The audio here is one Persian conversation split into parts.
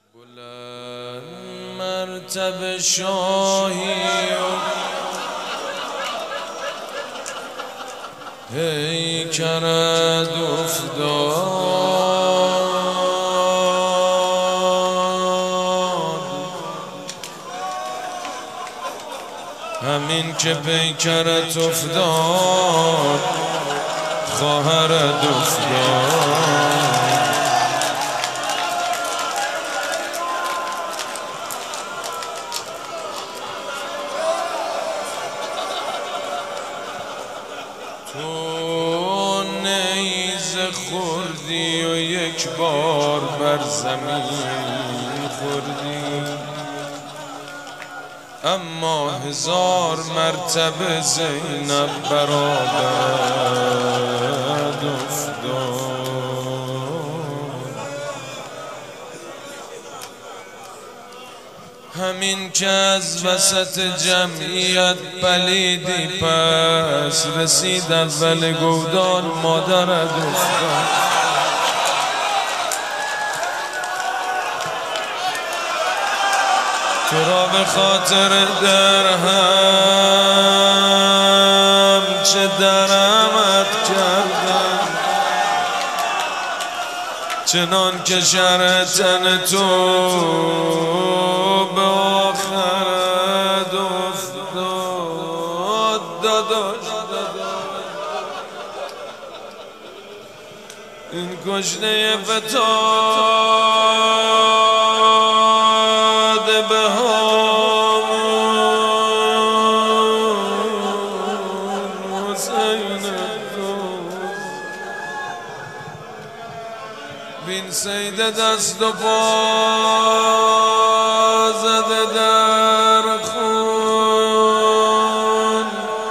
بلند مرتبه شاهی پیکرت افتاد، همین که پیکرت افتاد خواهرت افتاد. تو نیزه خوردی و یک بار بر زمین خوردی، اما 1000 مرتبه زینب برابرت افتاد. همین که از وسط جمعیت پلیدی، پس رسید اول گودال مادرت افتاد. تو را به خاطر درهم چه درمت کردم، چنان که شرع تن تو به آخرت افتاد. داداش این گشنه فتاد به هامون حسین بین سید دست و پا زده در خون،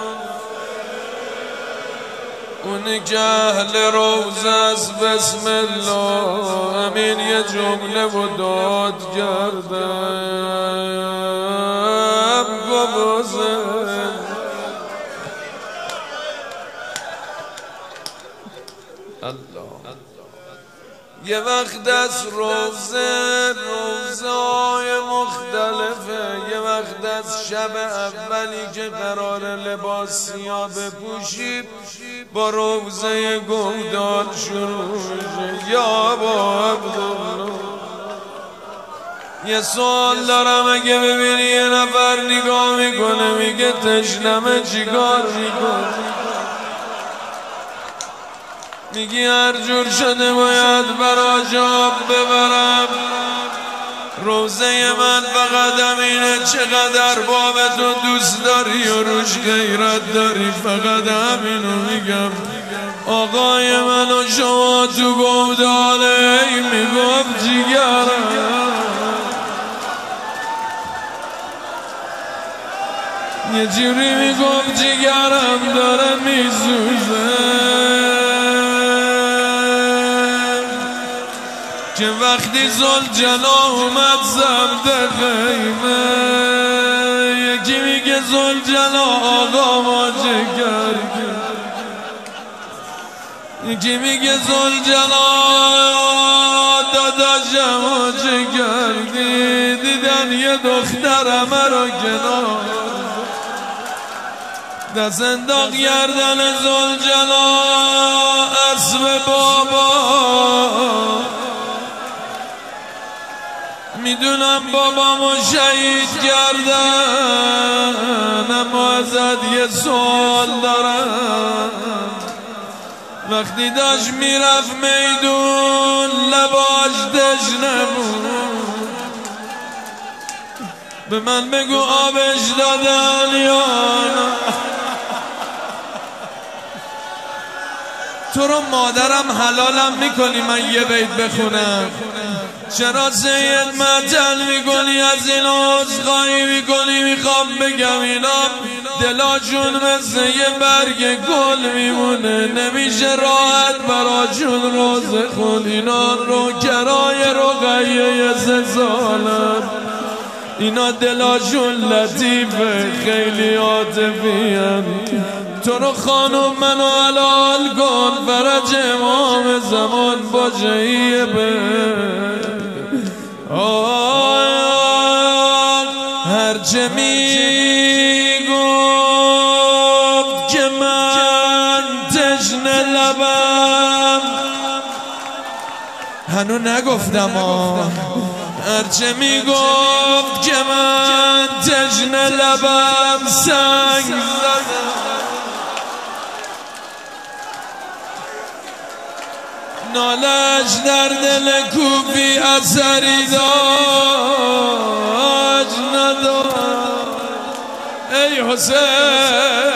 اونی که اهل روزه از بسم الله همین یه جمله و داد کردم گبازه. یه وقت از روزهای مختلفه، یه وقت از شب اولی که قرار لباس سیاه بپوشید با روزه گودال شروع میشه. یا با عبدالله یه سوال دارم، اگه ببینی یه نفر نگاه میکنه میگه تشنمه چیکار میکنه؟ میگی هر جور شده باید براش آب ببرم. روزه من فقط همینه، چقدر باب تو دوست داری و روش غیرت داری، فقط همینو میگم. آقای من و شما تو گوداله ای میگفت جیگرم، یه جوری میگفت جیگرم داره میسوزه، که وقتی زلجلا اومد زمد خیمه، یکی میگه زلجلا آقا ما جگر، یکی میگه زلجلا داداشم ما جگر. دیدن یه دخترم رو کنار دست انداخت گردن زلجلا اسب بابا. میدونم بابامو شهید کردن، اما ازت یه سوال دارم. وقتی داشت میرفت میدون لباش تشنه بود، به من بگو آبش دادن یا نه؟ تو رو مادرم حلالم میکنی من یه بیت بخونم؟ چرا سید معطل میکنی؟ از اینا عذرخواهی میکنی؟ میخوام بگم اینا دلاشون مثل یه برگ گل میمونه، نمیشه راحت براشون روزه خون. اینا رو کرای رقیه 3 سالن، اینا دلاشون لطیفه خیلی عاطفی‌ان. تو رو خانم منو حلال کن، فرج امام زمان باشه. هرچه میگفت که من تشنه لبم، هنو نگفتم هرچه میگفت که من تشنه لبم سنگ زدم، نالش در دل کوفی اثری داشت نداشت. ای حسین